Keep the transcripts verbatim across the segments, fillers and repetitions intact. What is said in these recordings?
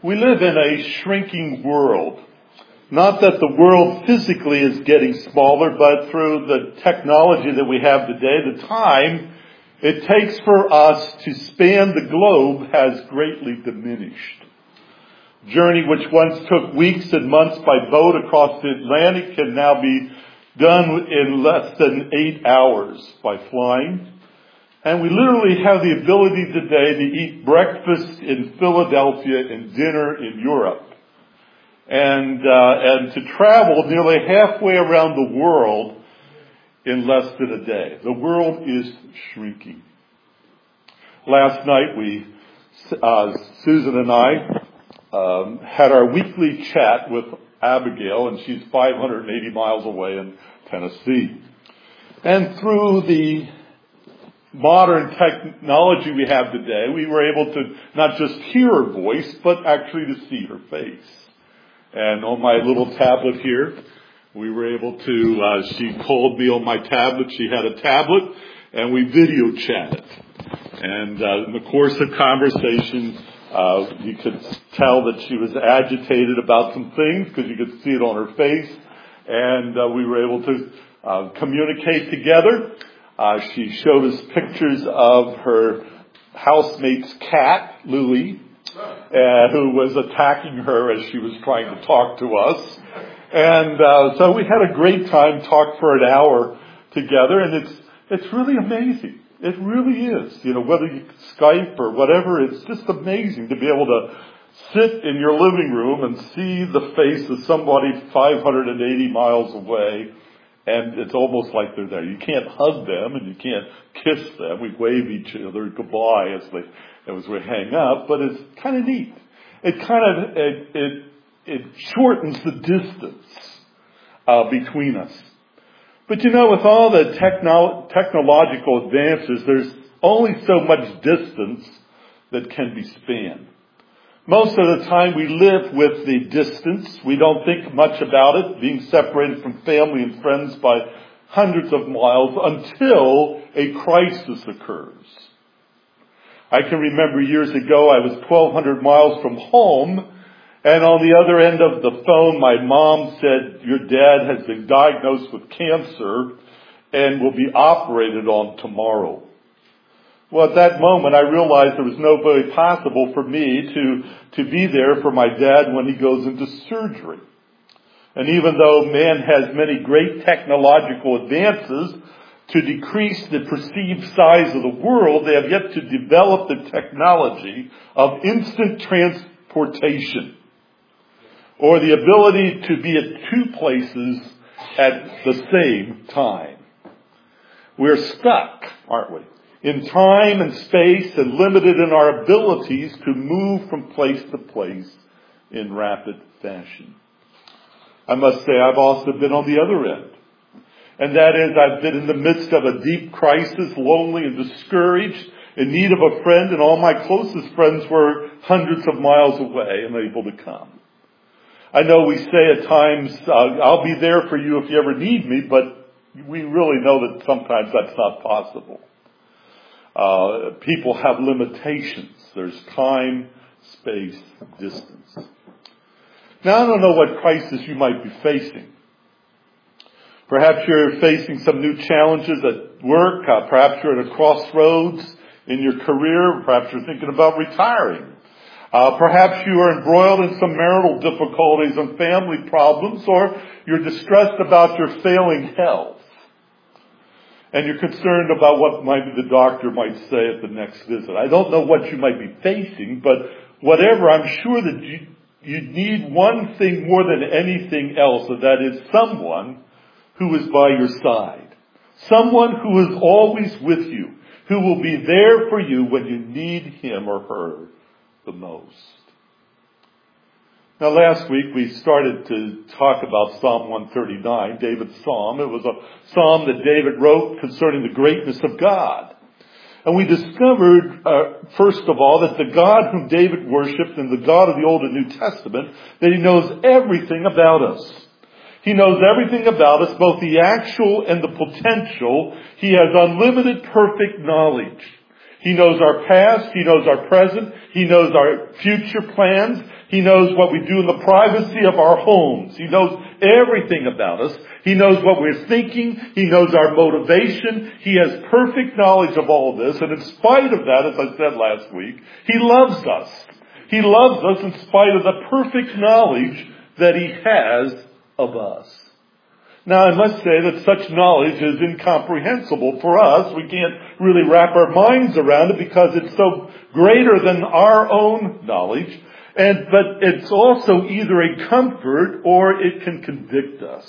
We live in a shrinking world. Not that the world physically is getting smaller, but through the technology that we have today, the time it takes for us to span the globe has greatly diminished. Journey which once took weeks and months by boat across the Atlantic can now be done in less than eight hours by flying. And we literally have the ability today to eat breakfast in Philadelphia and dinner in Europe. And, uh, and to travel nearly halfway around the world in less than a day. The world is shrinking. Last night we, uh, Susan and I, um, had our weekly chat with Abigail, and she's five hundred eighty miles away in Tennessee. And through the modern technology we have today, we were able to not just hear her voice, but actually to see her face. And on my little tablet here, we were able to, uh, she called me on my tablet. She had a tablet, and we video chatted. And uh, in the course of conversation, uh, you could tell that she was agitated about some things because you could see it on her face. And uh, we were able to uh, communicate together. Uh, she showed us pictures of her housemate's cat, Louie, uh, who was attacking her as she was trying to talk to us. And uh, so we had a great time, talked for an hour together, and it's it's really amazing. It really is. You know, whether you Skype or whatever, it's just amazing to be able to sit in your living room and see the face of somebody five hundred eighty miles away. And it's almost like they're there. You can't hug them and you can't kiss them. We wave each other goodbye as they, as we hang up, but it's kind of neat. It kind of, it, it, it shortens the distance, uh, between us. But you know, with all the techno- technological advances, there's only so much distance that can be spanned. Most of the time we live with the distance. We don't think much about it, being separated from family and friends by hundreds of miles until a crisis occurs. I can remember years ago I was twelve hundred miles from home, and on the other end of the phone my mom said, "Your dad has been diagnosed with cancer and will be operated on tomorrow." Well, at that moment, I realized there was no way possible for me to, to be there for my dad when he goes into surgery. And even though man has many great technological advances to decrease the perceived size of the world, they have yet to develop the technology of instant transportation or the ability to be at two places at the same time. We're stuck, aren't we? In time and space and limited in our abilities to move from place to place in rapid fashion. I must say I've also been on the other end. And that is I've been in the midst of a deep crisis, lonely and discouraged, in need of a friend, and all my closest friends were hundreds of miles away and able to come. I know we say at times, uh, I'll be there for you if you ever need me, but we really know that sometimes that's not possible. Uh, people have limitations. There's time, space, distance. Now, I don't know what crisis you might be facing. Perhaps you're facing some new challenges at work. Uh, perhaps you're at a crossroads in your career. Perhaps you're thinking about retiring. Uh, perhaps you are embroiled in some marital difficulties and family problems, or you're distressed about your failing health. And you're concerned about what maybe the doctor might say at the next visit. I don't know what you might be facing, but whatever, I'm sure that you, you need one thing more than anything else, and that is someone who is by your side. Someone who is always with you, who will be there for you when you need him or her the most. Now, last week we started to talk about Psalm one thirty-nine, David's psalm. It was a psalm that David wrote concerning the greatness of God. And we discovered, uh, first of all, that the God whom David worshipped and the God of the Old and New Testament, that he knows everything about us. He knows everything about us, both the actual and the potential. He has unlimited perfect knowledge. He knows our past. He knows our present. He knows our future plans. He knows what we do in the privacy of our homes. He knows everything about us. He knows what we're thinking. He knows our motivation. He has perfect knowledge of all this. And in spite of that, as I said last week, He loves us. He loves us in spite of the perfect knowledge that He has of us. Now, I must say that such knowledge is incomprehensible for us. We can't really wrap our minds around it because it's so greater than our own knowledge. And, but it's also either a comfort or it can convict us.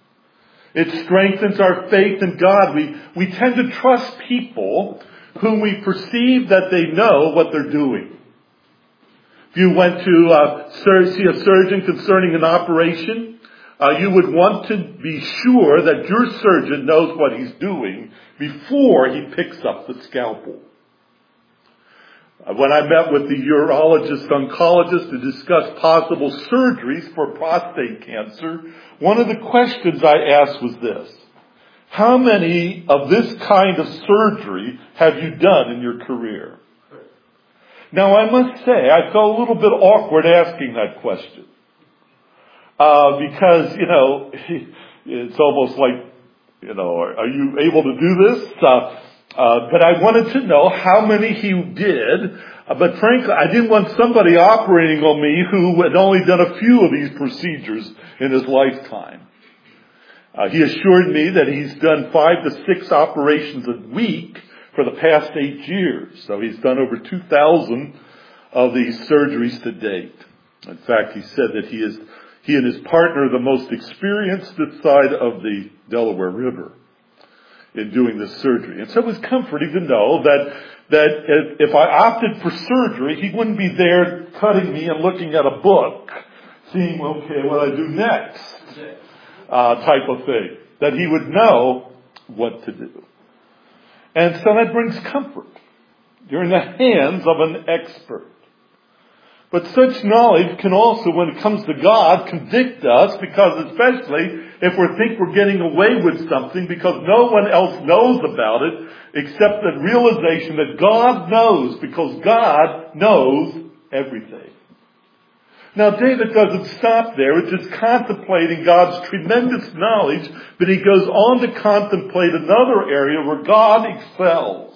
It strengthens our faith in God. We, we tend to trust people whom we perceive that they know what they're doing. If you went to uh, see a surgeon concerning an operation, Uh, you would want to be sure that your surgeon knows what he's doing before he picks up the scalpel. Uh, when I met with the urologist oncologist to discuss possible surgeries for prostate cancer, one of the questions I asked was this: how many of this kind of surgery have you done in your career? Now, I must say, I felt a little bit awkward asking that question. Uh, because, you know, it's almost like, you know, are, are you able to do this? Uh, uh, but I wanted to know how many he did. Uh, but frankly, I didn't want somebody operating on me who had only done a few of these procedures in his lifetime. Uh, he assured me that he's done five to six operations a week for the past eight years. So he's done over two thousand of these surgeries to date. In fact, he said that he is He and his partner are the most experienced this side of the Delaware River in doing this surgery. And so it was comforting to know that, that if I opted for surgery, he wouldn't be there cutting me and looking at a book, seeing, okay, what I do next, uh, type of thing. That he would know what to do. And so that brings comfort. You're in the hands of an expert. But such knowledge can also, when it comes to God, convict us, because especially if we think we're getting away with something because no one else knows about it except the realization that God knows, because God knows everything. Now, David doesn't stop there with just contemplating God's tremendous knowledge, but he goes on to contemplate another area where God excels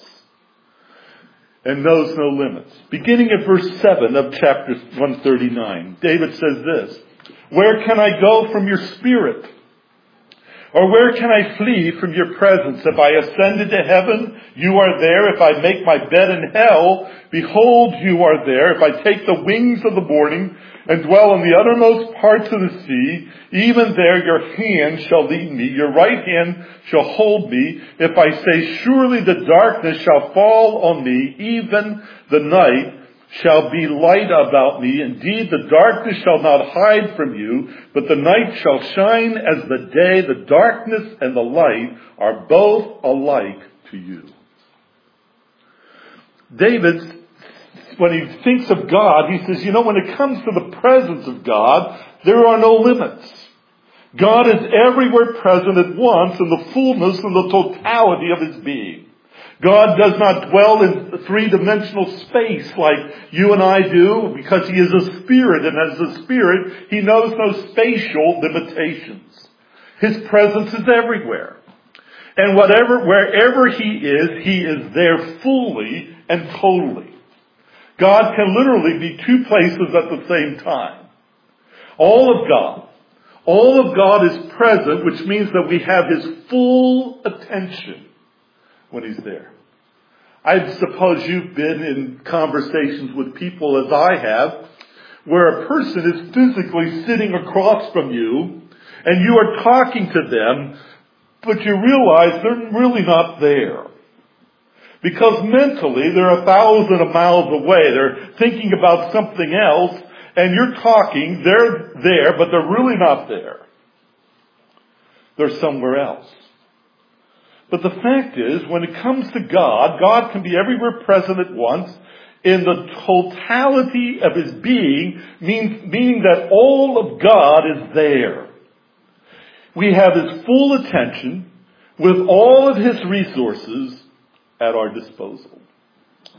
and knows no limits. Beginning at verse seven of chapter one thirty-nine, David says this: where can I go from your spirit? Or where can I flee from your presence? If I ascend into heaven, you are there. If I make my bed in hell, behold, you are there. If I take the wings of the morning and dwell in the uttermost parts of the sea, even there your hand shall lead me, your right hand shall hold me. If I say, surely the darkness shall fall on me, even the night shall be light about me. Indeed, the darkness shall not hide from you, but the night shall shine as the day. The darkness and the light are both alike to you. David's When he thinks of God, he says, you know, when it comes to the presence of God, there are no limits. God is everywhere present at once in the fullness and the totality of his being. God does not dwell in three-dimensional space like you and I do, because he is a spirit, and as a spirit, he knows no spatial limitations. His presence is everywhere. And whatever, wherever he is, he is there fully and totally. God can literally be two places at the same time. All of God. All of God is present, which means that we have his full attention when he's there. I suppose you've been in conversations with people, as I have, where a person is physically sitting across from you and you are talking to them, but you realize they're really not there. Because mentally, they're a thousand miles away. They're thinking about something else, and you're talking, they're there, but they're really not there. They're somewhere else. But the fact is, when it comes to God, God can be everywhere present at once in the totality of his being, meaning that all of God is there. We have his full attention with all of his resources at our disposal.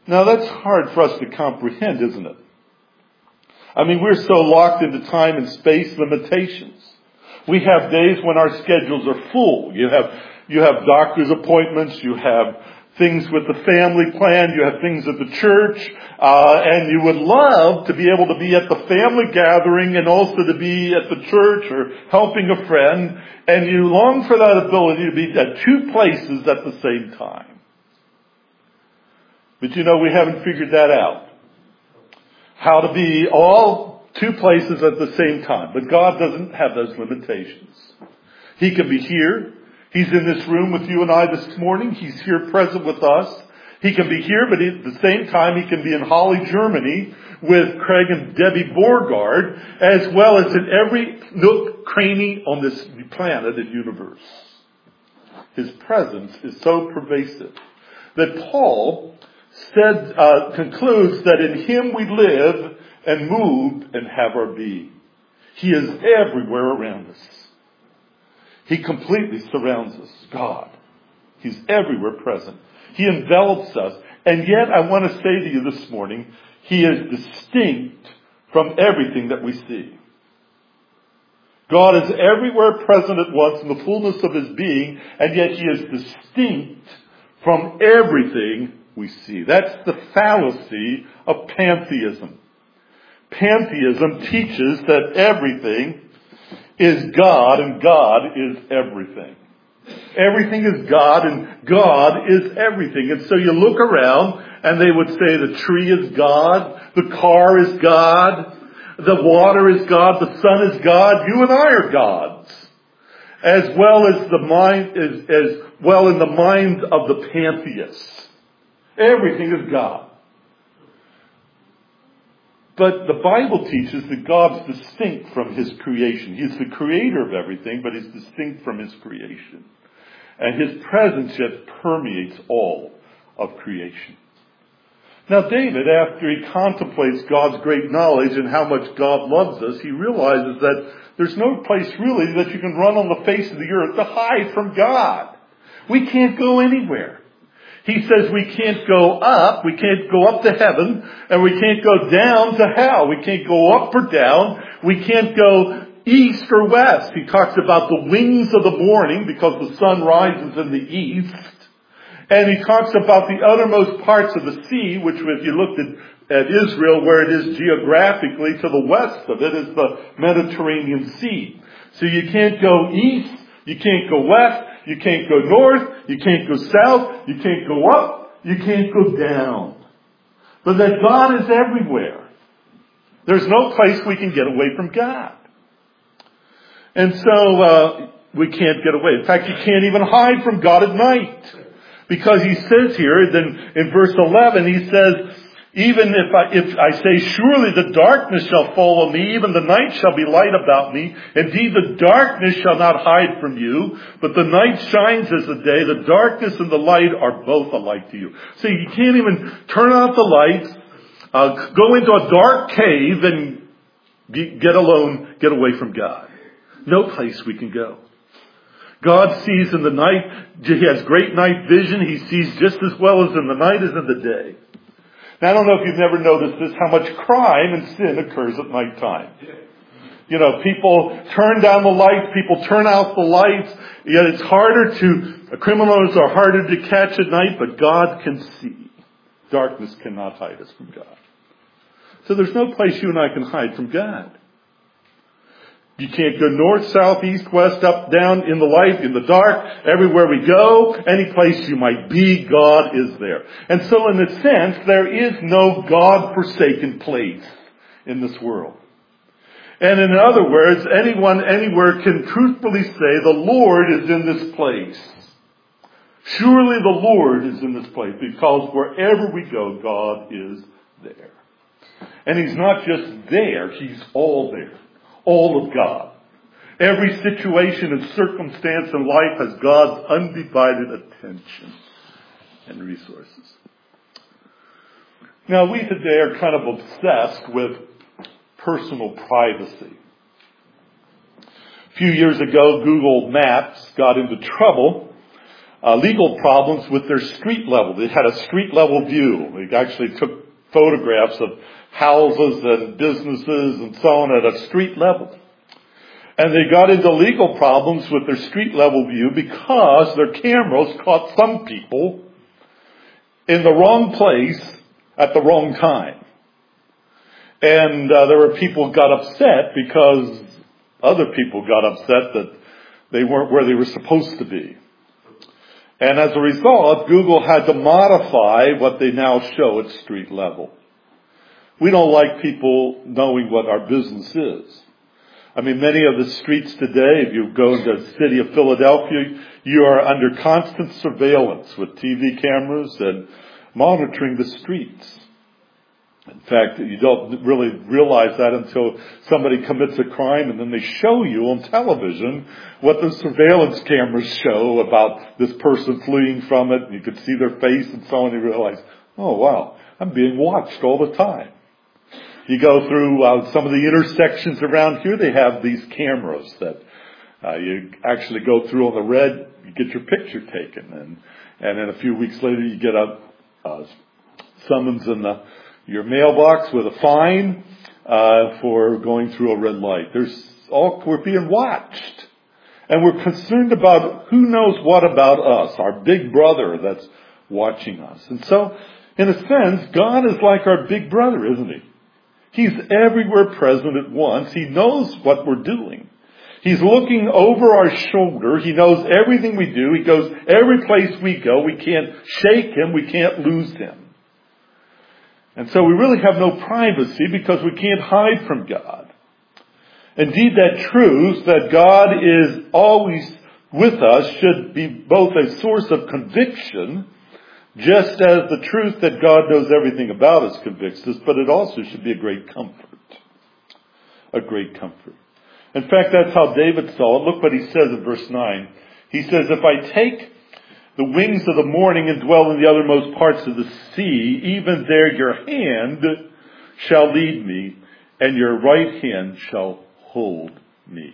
Now that's hard for us to comprehend, isn't it? I mean, we're so locked into time and space limitations. We have days when our schedules are full. You have, you have doctor's appointments, you have things with the family plan, you have things at the church, uh, and you would love to be able to be at the family gathering and also to be at the church or helping a friend, and you long for that ability to be at two places at the same time. But you know, we haven't figured that out. How to be all two places at the same time. But God doesn't have those limitations. He can be here. He's in this room with you and I this morning. He's here present with us. He can be here, but at the same time he can be in Holly, Germany with Craig and Debbie Borgard, as well as in every nook, cranny on this planet and universe. His presence is so pervasive that Paul said, uh, concludes that in him we live and move and have our being. He is everywhere around us. He completely surrounds us, God. He's everywhere present. He envelops us. And yet I want to say to you this morning, he is distinct from everything that we see. God is everywhere present at once in the fullness of his being, and yet he is distinct from everything we see. That's the fallacy of pantheism. Pantheism teaches that everything is God and God is everything. Everything is God and God is everything. And so you look around and they would say the tree is God, the car is God, the water is God, the sun is God, you and I are gods. As well as the mind, as, as well in the minds of the pantheists. Everything is God. But the Bible teaches that God's distinct from his creation. He's the creator of everything, but he's distinct from his creation. And his presence yet permeates all of creation. Now David, after he contemplates God's great knowledge and how much God loves us, he realizes that there's no place really that you can run on the face of the earth to hide from God. We can't go anywhere. He says we can't go up, we can't go up to heaven, and we can't go down to hell. We can't go up or down. We can't go east or west. He talks about the wings of the morning because the sun rises in the east. And he talks about the uttermost parts of the sea, which if you looked at, at Israel, where it is geographically, to the west of it is the Mediterranean Sea. So you can't go east, you can't go west, you can't go north, you can't go south, you can't go up, you can't go down. But that God is everywhere. There's no place we can get away from God. And so uh, we can't get away. In fact, you can't even hide from God at night. Because he says here, then in verse eleven, he says, even if I, if I say, surely the darkness shall fall on me, even the night shall be light about me. Indeed, the darkness shall not hide from you, but the night shines as the day. The darkness and the light are both alike to you. So you can't even turn out the lights, uh, go into a dark cave and get alone, get away from God. No place we can go. God sees in the night, he has great night vision. He sees just as well as in the night as in the day. Now, I don't know if you've never noticed this, how much crime and sin occurs at nighttime. You know, people turn down the lights, people turn out the lights, yet it's harder to, criminals are harder to catch at night, but God can see. Darkness cannot hide us from God. So there's no place you and I can hide from God. You can't go north, south, east, west, up, down, in the light, in the dark. Everywhere we go, any place you might be, God is there. And so in a sense, there is no God-forsaken place in this world. And in other words, anyone anywhere can truthfully say, the Lord is in this place. Surely the Lord is in this place, because wherever we go, God is there. And he's not just there, he's all there. All of God. Every situation and circumstance in life has God's undivided attention and resources. Now, we today are kind of obsessed with personal privacy. A few years ago, Google Maps got into trouble uh, legal problems with their street level. They had a street level view. They actually took photographs of houses and businesses and so on at a street level. And they got into legal problems with their street level view because their cameras caught some people in the wrong place at the wrong time. And uh, there were people who got upset because other people got upset that they weren't where they were supposed to be. And as a result, Google had to modify what they now show at street level. We don't like people knowing what our business is. I mean, many of the streets today, if you go to the city of Philadelphia, you are under constant surveillance with T V cameras and monitoring the streets. In fact, you don't really realize that until somebody commits a crime and then they show you on television what the surveillance cameras show about this person fleeing from it. You can see their face and so on. You realize, oh wow, I'm being watched all the time. You go through uh, some of the intersections around here, they have these cameras that uh, you actually go through on the red, you get your picture taken. And, and then a few weeks later you get a uh, summons in the your mailbox with a fine uh, for going through a red light. There's all we're being watched, and we're concerned about who knows what about us, our big brother that's watching us. And so, in a sense, God is like our big brother, isn't he? He's everywhere present at once. He knows what we're doing. He's looking over our shoulder. He knows everything we do. He goes every place we go. We can't shake him. We can't lose him. And so we really have no privacy because we can't hide from God. Indeed, that truth that God is always with us should be both a source of conviction, just as the truth that God knows everything about us convicts us, but it also should be a great comfort. A great comfort. In fact, that's how David saw it. Look what he says in verse nine. He says, if I take the wings of the morning and dwell in the uttermost parts of the sea, even there your hand shall lead me, and your right hand shall hold me.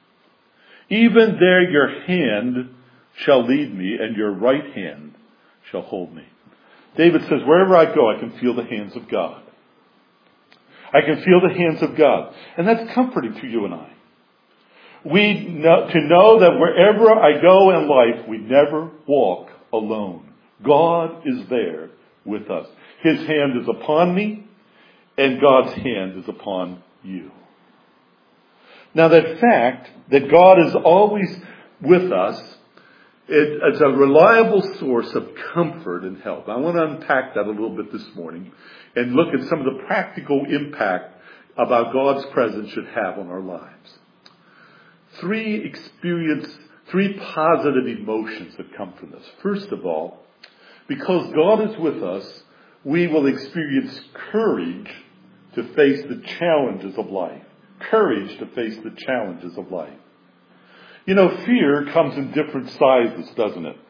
Even there your hand shall lead me, and your right hand shall hold me. David says, wherever I go, I can feel the hands of God. I can feel the hands of God. And that's comforting to you and I. We know, to know that wherever I go in life, we never walk alone. God is there with us. His hand is upon me, and God's hand is upon you. Now that fact that God is always with us, it, it's a reliable source of comfort and help. I want to unpack that a little bit this morning and look at some of the practical impact about God's presence should have on our lives. Three experience, three positive emotions that come from this. First of all, because God is with us, we will experience courage to face the challenges of life. Courage to face the challenges of life. You know, fear comes in different sizes, doesn't it?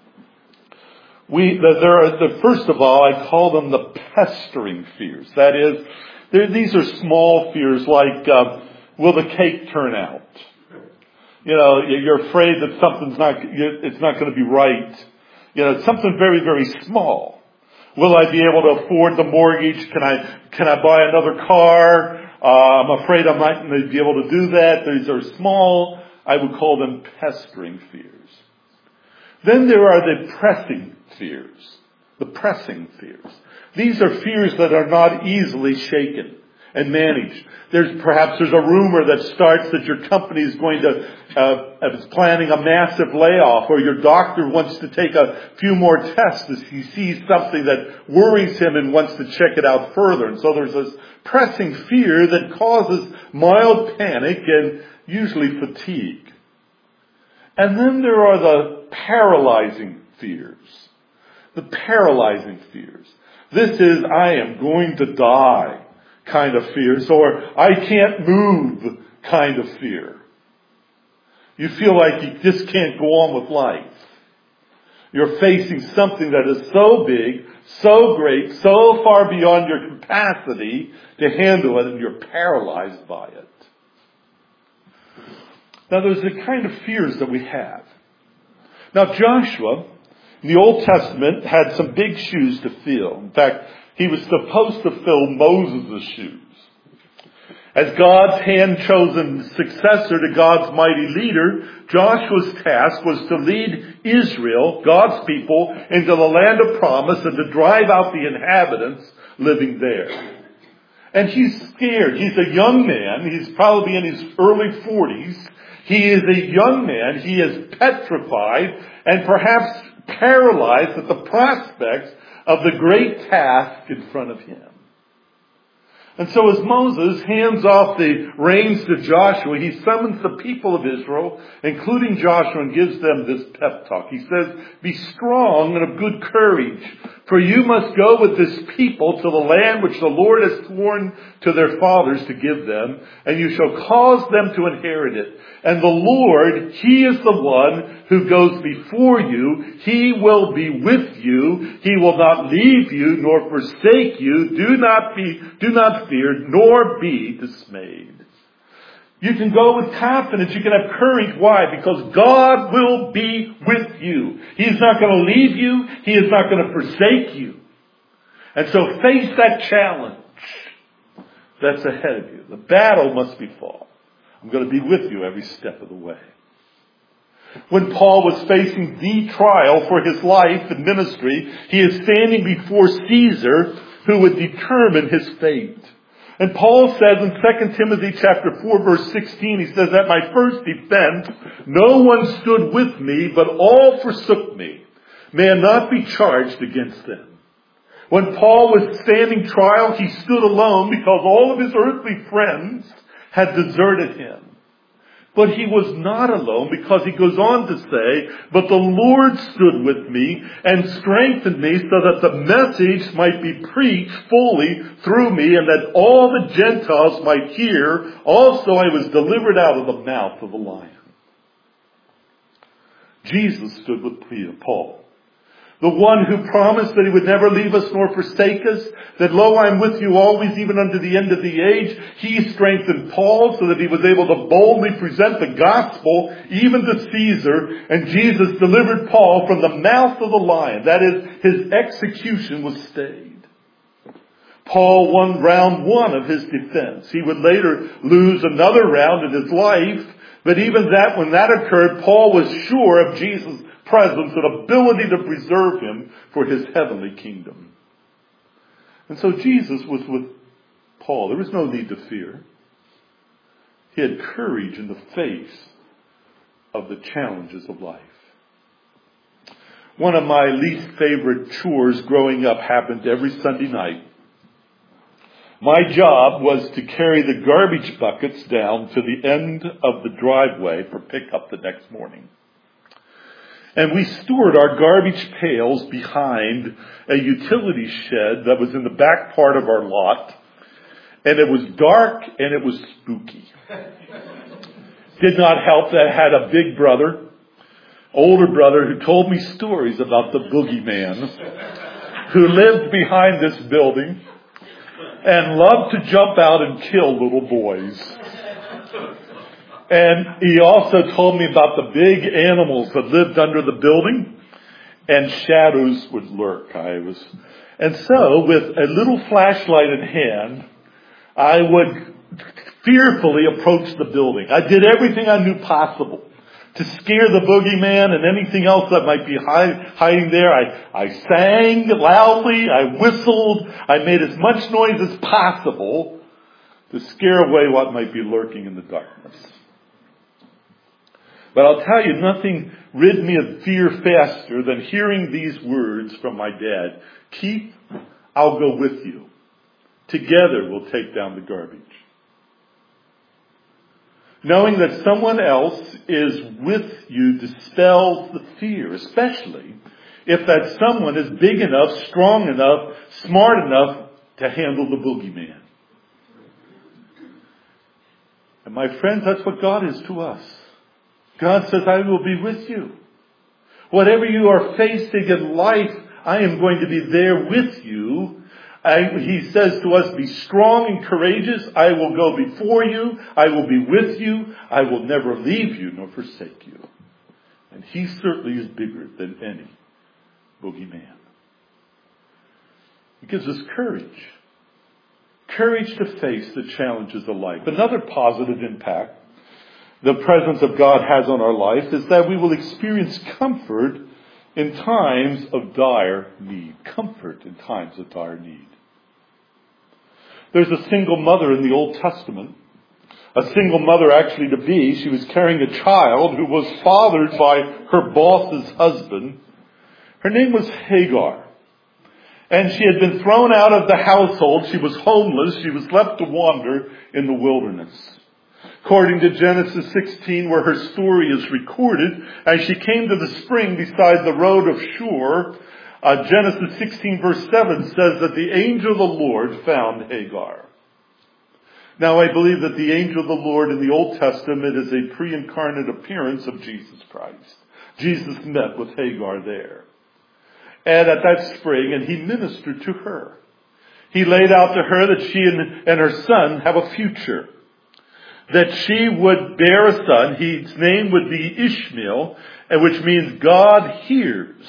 We, there are the, first of all, I call them the pestering fears. That is, these are small fears like, uh, will the cake turn out? You know, you're afraid that something's not, it's not going to be right. You know, it's something very, very small. Will I be able to afford the mortgage? Can I, can I buy another car? Uh, I'm afraid I might not be able to do that. These are small, I would call them pestering fears. Then there are the pressing fears. The pressing fears. These are fears that are not easily shaken and managed. There's perhaps there's a rumor that starts that your company is going to uh, is planning a massive layoff, or your doctor wants to take a few more tests as he sees something that worries him and wants to check it out further. And so there's this pressing fear that causes mild panic and usually fatigue. And then there are the paralyzing fears. The paralyzing fears. This is, I am going to die kind of fears, or I can't move kind of fear. You feel like you just can't go on with life. You're facing something that is so big, so great, so far beyond your capacity to handle it, and you're paralyzed by it. Now there's the kind of fears that we have. Now Joshua, in the Old Testament, had some big shoes to fill. In fact, he was supposed to fill Moses' shoes. As God's hand-chosen successor to God's mighty leader, Joshua's task was to lead Israel, God's people, into the land of promise and to drive out the inhabitants living there. And he's scared. He's a young man. He's probably in his early forties. He is a young man. He is petrified and perhaps paralyzed at the prospects of the great task in front of him. And so as Moses hands off the reins to Joshua, he summons the people of Israel, including Joshua, and gives them this pep talk. He says, "Be strong and of good courage, for you must go with this people to the land which the Lord has sworn to their fathers to give them, and you shall cause them to inherit it. And the Lord, He is the one who goes before you. He will be with you. He will not leave you nor forsake you. Do not be, do not fear, nor be dismayed." You can go with confidence. You can have courage. Why? Because God will be with you. He's not going to leave you. He is not going to forsake you. And so face that challenge that's ahead of you. The battle must be fought. I'm going to be with you every step of the way. When Paul was facing the trial for his life and ministry, he is standing before Caesar, who would determine his fate. And Paul says in Second Timothy chapter four, verse sixteen, he says, "At my first defense, no one stood with me, but all forsook me. May I not be charged against them." When Paul was standing trial, he stood alone because all of his earthly friends had deserted him. But he was not alone, because he goes on to say, "But the Lord stood with me and strengthened me so that the message might be preached fully through me and that all the Gentiles might hear. Also I was delivered out of the mouth of the lion." Jesus stood with Peter, Paul. The one who promised that He would never leave us nor forsake us, that "Lo, I am with you always, even unto the end of the age." He strengthened Paul so that he was able to boldly present the gospel even to Caesar. And Jesus delivered Paul from the mouth of the lion. That is, his execution was stayed. Paul won round one of his defense. He would later lose another round in his life. But even that, when that occurred, Paul was sure of Jesus' presence and ability to preserve him for His heavenly kingdom. And so Jesus was with Paul. There was no need to fear. He had courage in the face of the challenges of life. One of my least favorite chores growing up happened every Sunday night. My job was to carry the garbage buckets down to the end of the driveway for pickup the next morning. And we stored our garbage pails behind a utility shed that was in the back part of our lot. And it was dark and it was spooky. Did not help that I had a big brother, older brother, who told me stories about the boogeyman who lived behind this building and loved to jump out and kill little boys. And he also told me about the big animals that lived under the building, and shadows would lurk. I was, and so with a little flashlight in hand, I would fearfully approach the building. I did everything I knew possible to scare the boogeyman and anything else that might be hide, hiding there. I, I sang loudly, I whistled, I made as much noise as possible to scare away what might be lurking in the darkness. But I'll tell you, nothing rid me of fear faster than hearing these words from my dad. "Keith, I'll go with you. Together we'll take down the garbage." Knowing that someone else is with you dispels the fear, especially if that someone is big enough, strong enough, smart enough to handle the boogeyman. And my friends, that's what God is to us. God says, "I will be with you. Whatever you are facing in life, I am going to be there with you." I, he says to us, "Be strong and courageous. I will go before you. I will be with you. I will never leave you nor forsake you." And he certainly is bigger than any boogeyman. It gives us courage. Courage to face the challenges of life. Another positive impact the presence of God has on our life is that we will experience comfort in times of dire need. Comfort in times of dire need. There's a single mother in the Old Testament. A single mother actually to be. She was carrying a child who was fathered by her boss's husband. Her name was Hagar. And she had been thrown out of the household. She was homeless. She was left to wander in the wilderness. According to Genesis sixteen, where her story is recorded, as she came to the spring beside the road of Shur, uh, Genesis sixteen verse seven says that the angel of the Lord found Hagar. Now I believe that the angel of the Lord in the Old Testament is a pre-incarnate appearance of Jesus Christ. Jesus met with Hagar there. And at that spring, and he ministered to her. He laid out to her that she and, and her son have a future. That she would bear a son. His name would be Ishmael, which means God hears.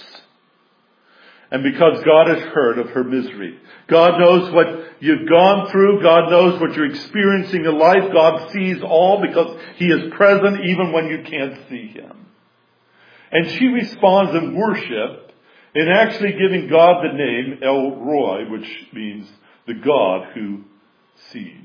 And because God has heard of her misery. God knows what you've gone through. God knows what you're experiencing in life. God sees all because he is present even when you can't see him. And she responds in worship in actually giving God the name El Roi, which means the God who sees.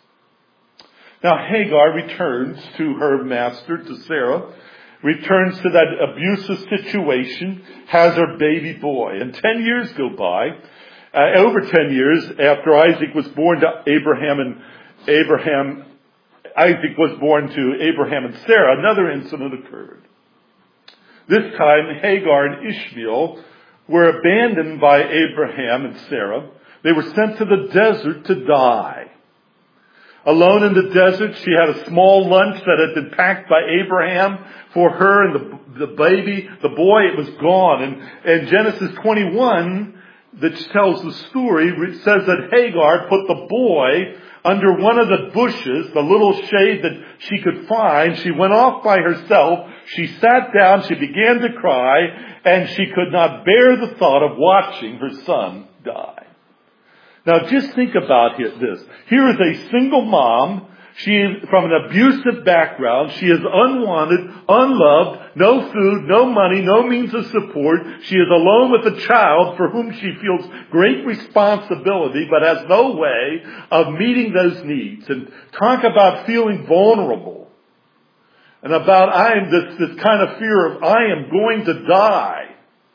Now Hagar returns to her master, to Sarah, returns to that abusive situation, has her baby boy. And ten years go by, uh, over ten years after Isaac was born to Abraham and Abraham, Isaac was born to Abraham and Sarah, another incident occurred. This time Hagar and Ishmael were abandoned by Abraham and Sarah. They were sent to the desert to die. Alone in the desert, she had a small lunch that had been packed by Abraham for her and the, the baby, the boy. It was gone. And, and Genesis twenty-one, that tells the story, says that Hagar put the boy under one of the bushes, the little shade that she could find. She went off by herself. She sat down. She began to cry. And she could not bear the thought of watching her son die. Now just think about this. Here is a single mom. She is from an abusive background. She is unwanted, unloved, no food, no money, no means of support. She is alone with a child for whom she feels great responsibility, but has no way of meeting those needs. And talk about feeling vulnerable. And about I am this, this kind of fear of I am going to die.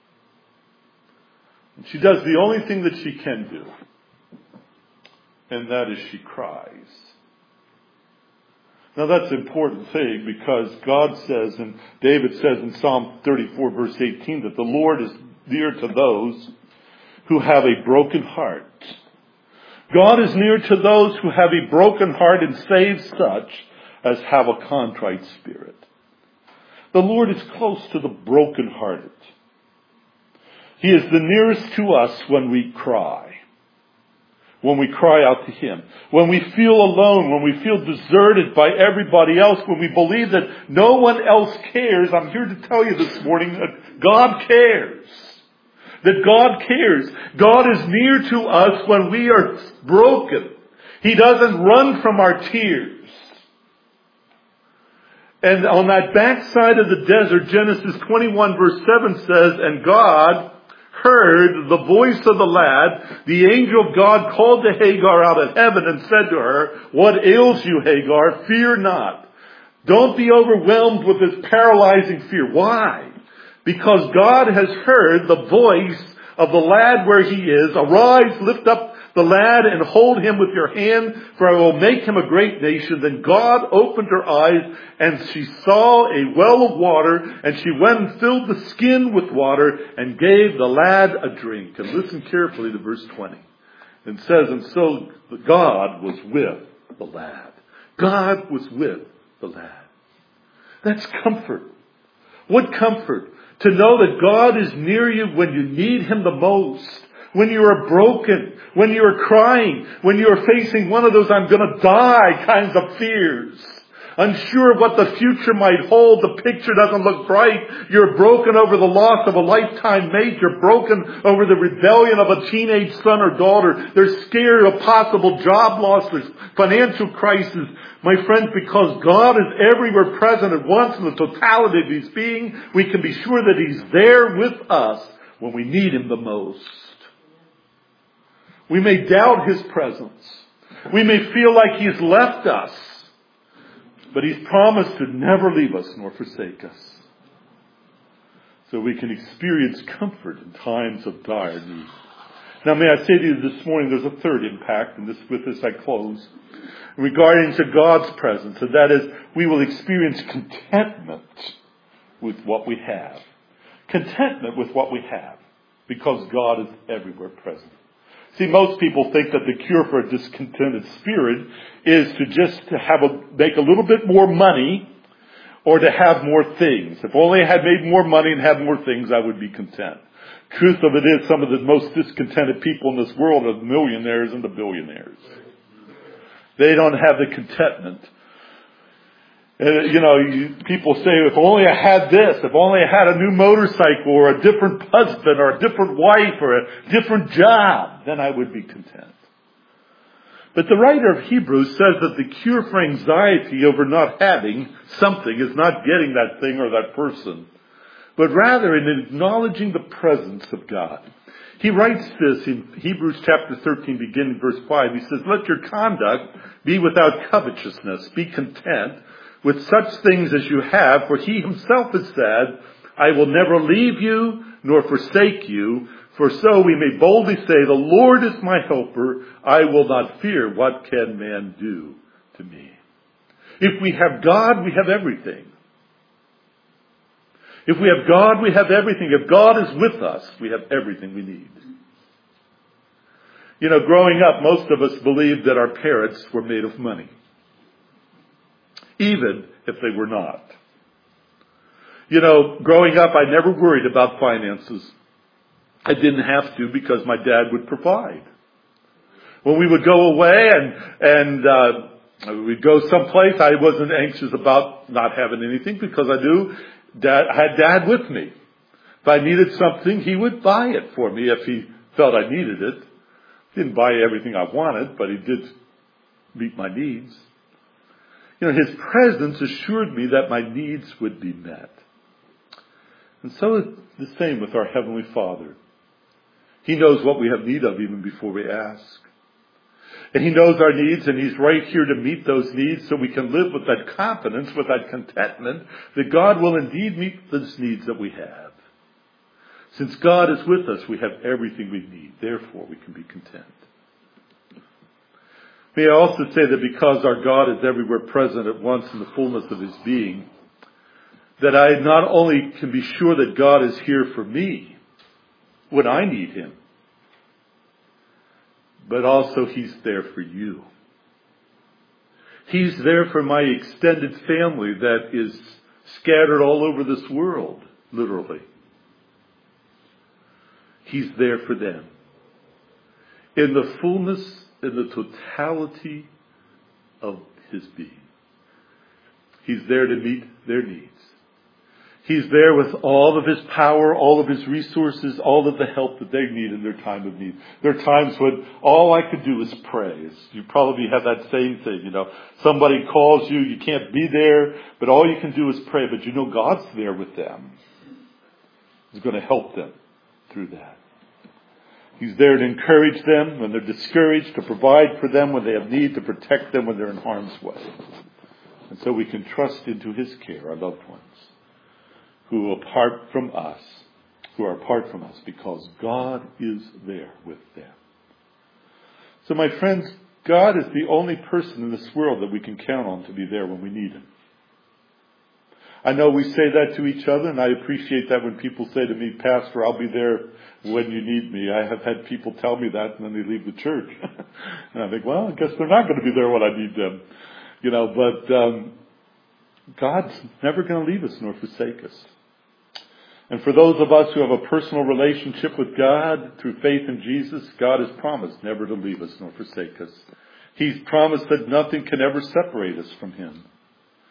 And she does the only thing that she can do. And that is she cries. Now that's an important thing because God says, and David says in Psalm thirty-four verse eighteen, that the Lord is near to those who have a broken heart. God is near to those who have a broken heart and saves such as have a contrite spirit. The Lord is close to the brokenhearted. He is the nearest to us when we cry. When we cry out to him. When we feel alone. When we feel deserted by everybody else. When we believe that no one else cares. I'm here to tell you this morning that God cares. That God cares. God is near to us when we are broken. He doesn't run from our tears. And on that backside of the desert, Genesis twenty-one verse seven says, and God heard the voice of the lad. The angel of God called to Hagar out of heaven and said to her, what ails you, Hagar? Fear not. Don't be overwhelmed with this paralyzing fear. Why? Because God has heard the voice of the lad where he is. Arise, lift up the lad and hold him with your hand, for I will make him a great nation. Then God opened her eyes, and she saw a well of water, and she went and filled the skin with water, and gave the lad a drink. And listen carefully to verse twenty. It says, and so God was with the lad. God was with the lad. That's comfort. What comfort? To know that God is near you when you need him the most. When you are broken, when you are crying, when you are facing one of those I'm going to die kinds of fears. Unsure of what the future might hold. The picture doesn't look bright. You're broken over the loss of a lifetime mate. You're broken over the rebellion of a teenage son or daughter. There's scared of possible job loss. There's financial crisis. My friends, because God is everywhere present at once in the totality of His being, we can be sure that He's there with us when we need Him the most. We may doubt His presence. We may feel like He's left us. But He's promised to never leave us nor forsake us. So we can experience comfort in times of dire need. Now may I say to you this morning, there's a third impact, and this, with this I close, regarding to God's presence, and that is we will experience contentment with what we have. Contentment with what we have, because God is everywhere present. See, most people think that the cure for a discontented spirit is to just to have a, make a little bit more money or to have more things. If only I had made more money and had more things, I would be content. Truth of it is, some of the most discontented people in this world are the millionaires and the billionaires. They don't have the contentment. Uh, you know, you, people say, if only I had this, if only I had a new motorcycle or a different husband or a different wife or a different job, then I would be content. But the writer of Hebrews says that the cure for anxiety over not having something is not getting that thing or that person, but rather in acknowledging the presence of God. He writes this in Hebrews chapter thirteen, beginning verse five. He says, let your conduct be without covetousness. Be content with such things as you have, for He Himself has said, I will never leave you nor forsake you. For so we may boldly say, the Lord is my helper. I will not fear. What can man do to me? If we have God, we have everything. If we have God, we have everything. If God is with us, we have everything we need. You know, growing up, most of us believed that our parents were made of money, even if they were not. You know, growing up, I never worried about finances. I didn't have to, because my dad would provide. When we would go away and and uh, we'd go someplace, I wasn't anxious about not having anything, because I knew Dad, I had Dad with me. If I needed something, he would buy it for me if he felt I needed it. He didn't buy everything I wanted, but he did meet my needs. You know, His presence assured me that my needs would be met. And so it's the same with our Heavenly Father. He knows what we have need of even before we ask. And He knows our needs, and He's right here to meet those needs, so we can live with that confidence, with that contentment, that God will indeed meet those needs that we have. Since God is with us, we have everything we need. Therefore, we can be content. May I also say that because our God is everywhere present at once in the fullness of His being, that I not only can be sure that God is here for me when I need Him, but also He's there for you. He's there for my extended family that is scattered all over this world, literally. He's there for them. In the fullness, in the totality of His being. He's there to meet their needs. He's there with all of His power, all of His resources, all of the help that they need in their time of need. There are times when all I could do is pray. You probably have that same thing, you know. Somebody calls you, you can't be there, but all you can do is pray. But you know God's there with them. He's going to help them through that. He's there to encourage them when they're discouraged, to provide for them when they have need, to protect them when they're in harm's way. And so we can trust into His care, our loved ones, who are apart from us, who are apart from us, because God is there with them. So my friends, God is the only person in this world that we can count on to be there when we need Him. I know we say that to each other, and I appreciate that when people say to me, Pastor, I'll be there when you need me. I have had people tell me that, and then they leave the church. And I think, well, I guess they're not going to be there when I need them. You know, but um, God's never going to leave us nor forsake us. And for those of us who have a personal relationship with God through faith in Jesus, God has promised never to leave us nor forsake us. He's promised that nothing can ever separate us from Him.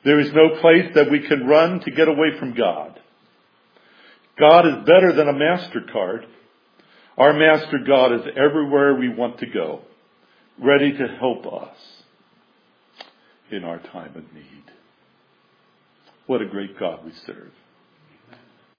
There is no place that we can run to get away from God. God is better than a MasterCard. Our Master God is everywhere we want to go, ready to help us in our time of need. What a great God we serve.